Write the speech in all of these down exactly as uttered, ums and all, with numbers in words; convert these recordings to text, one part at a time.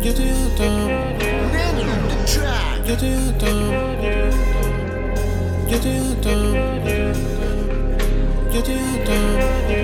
Где-то я там, где-то я там, где-то я там, где-то я там,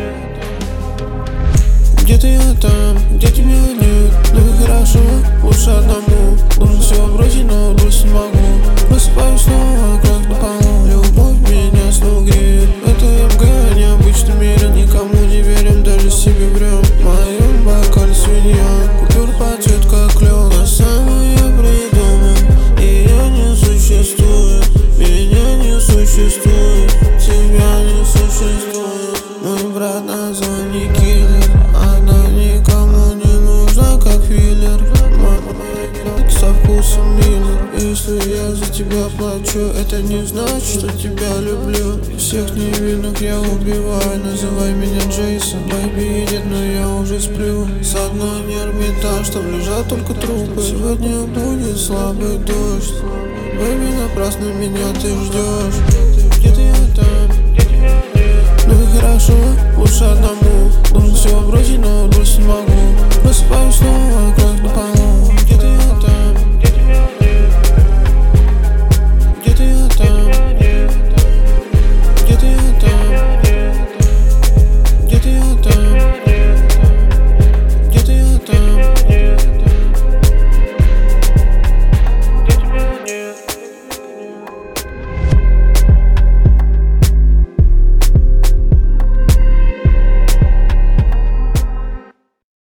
где-то я там, где тебя нет. Ну и хорошо, лучше одному. Нужно все бросить, но бросить не могу. Просыпаюсь снова, как на полу. Любовь меня снова греет. Это МГ, необычный мир. Никому не верим, даже себе врем. В моем бокале свинья. Купюр по цвету, как клен. А сам я придумал, и я не существую. Меня не существует, тебя не существует. Мой брат на зоне киллер. Она никому не нужна, как филлер. Со вкусом милый. Если я за тебя плачу, это не значит, что тебя люблю. Всех невинных я убиваю. Называй меня Джейсон. Бэйби едет, но я уже сплю. С одной не Эрмитаж, там лежат только трупы. Сегодня будет слабый дождь. Бэйби, напрасно меня ты ждешь. Где-то я там, ну и хорошо, лучше одному. Нужно все бросить, но бросить не могу. Просыпаюсь снова, как на полу.